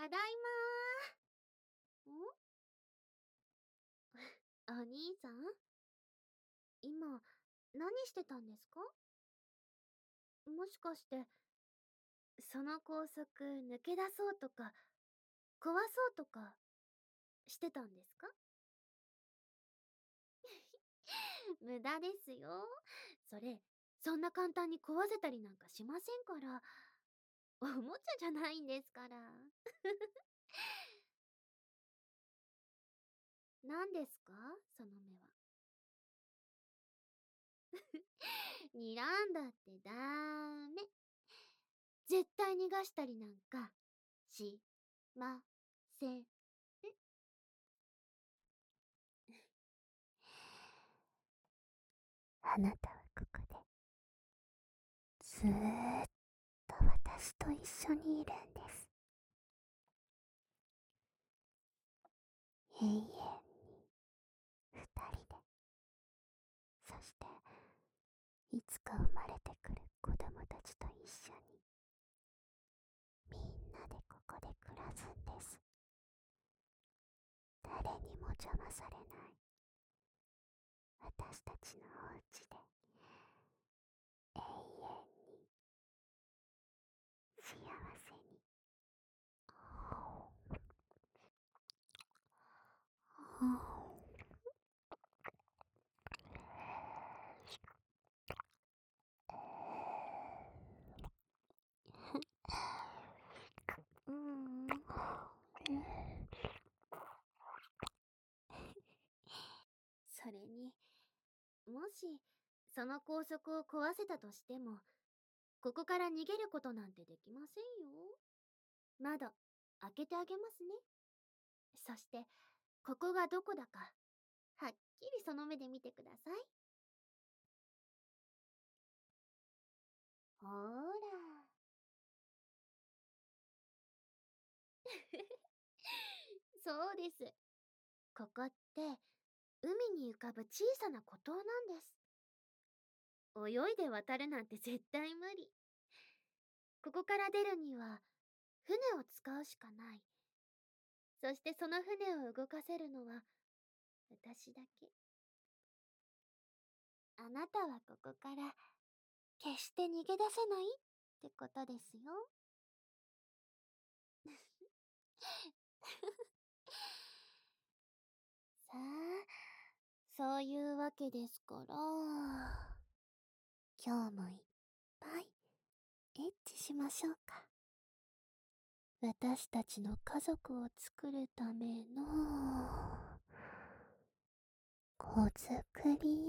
ただいまー。お兄さん、今、何してたんですか？もしかして、その高速抜け出そうとか、壊そうとか、してたんですか？無駄ですよ。それ、そんな簡単に壊せたりなんかしませんから。おもちゃじゃないんですから。何ですかその目は。睨んだってダメ。絶対逃がしたりなんか、しません。 あなたはここでずーっと私と一緒にいるんです。永遠に二人で。そしていつか生まれてくる子供たちと一緒にみんなでここで暮らすんです。誰にも邪魔されない私たちのお家で永遠に幸せに。 それに、もし、その高速を壊せたとしても、ここから逃げることなんてできませんよ。窓、開けてあげますね。そして、ここがどこだか、はっきりその目で見てください。ほーら。そうです。ここって、海に浮かぶ小さな孤島なんです。泳いで渡るなんて絶対無理。ここから出るには、船を使うしかない。そしてその船を動かせるのは、私だけ。あなたはここから、決して逃げ出せないってことですよ。さあ、そういうわけですから、今日もいっぱいエッチしましょうか。私たちの家族を作るための子作り